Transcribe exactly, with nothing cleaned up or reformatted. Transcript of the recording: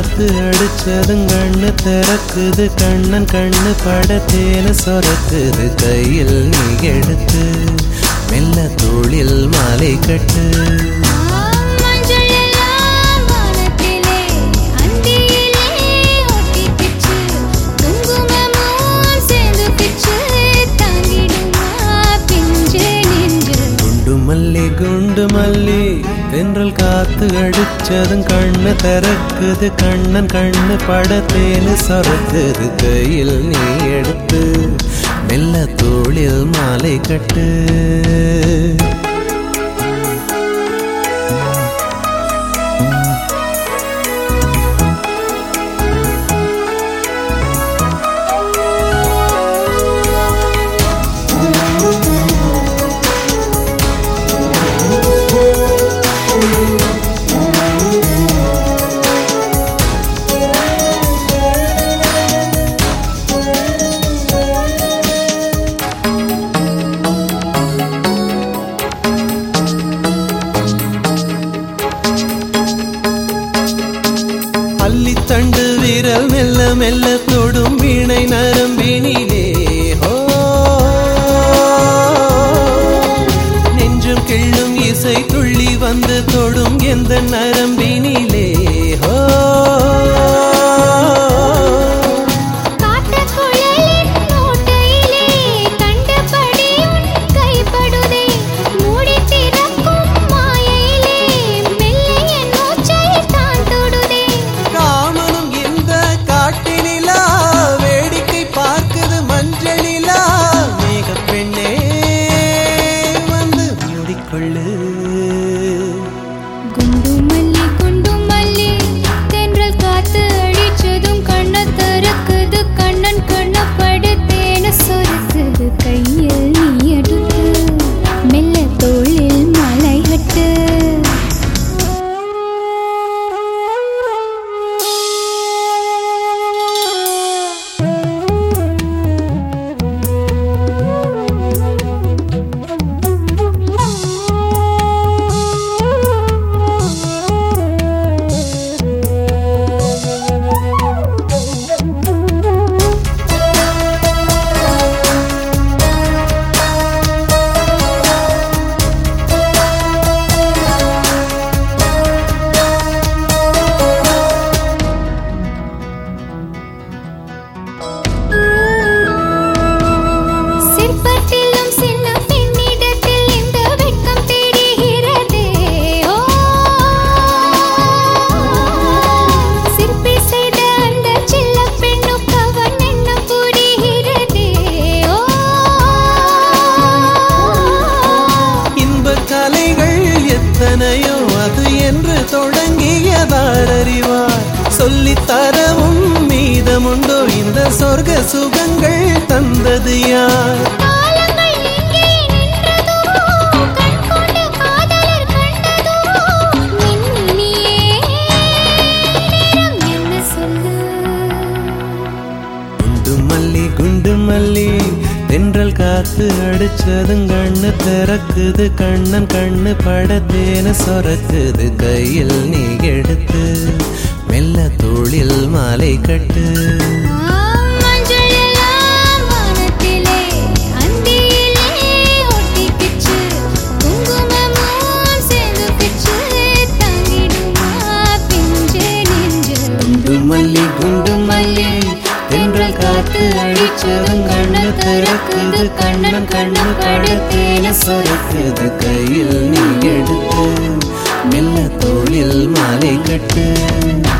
காத்து அடிச்சதும் கண்ணு திறக்குது கண்ணன் கண்ணு படத்தேனு சொரக்குது கையில் நீ எடுத்து மெல்ல தோளில் மாலை கட்டு மல்லி குண்டு மல்லி தென்றல் காத்து அடிச்சதும் கண்ணு திறக்குது கண்ணன் கண்ணு படத்தேனு சொரக்குது கையில் நீ எடுத்து மெல்ல தோளில் மாலை கட்டு தண்டு விரல் மெல்ல மெல்ல தொடும் வீணை நரம்பினிலே ஹோ நெஞ்சும் கிள்ளும் இசை துள்ளி வந்து தொடும் எந்த நரம்பினிலே ஹோ குண்டு மல்லி குண்டு மல்லி தென்றல் காத்து அடிச்சதும் கண்ண திறக்குது கண்ணன் கண்ண படுத்தேன சொரக்குது கையில் நீ எடுத்து மெல்ல தோளில் மலை கட்டு எத்தனையோ அது என்று தொடங்கியதார் அறிவார் சொல்லித் தரவும் மீதமுண்டோ இந்த சொர்க்க சுகங்கள் தந்தது யார் குண்டு மல்லி குண்டு மல்லி தென்றல் காத்து அடிச்சதும் கண்ணு திறக்குது கண்ணன் கண்ணு படத்தேனு சொரக்குது கையில் நீ எடுத்து மெல்ல தோளில் மாலை கட்டு மல்லி குண்டு மல்லி தென்றல் காத்து அடிச்சதும் கண்ணு திறக்குது கண்ணன் கண்ணு படத்தேனு சொரக்குது கையில் நீ எடுத்து மெல்ல தோளில் மாலை கட்டு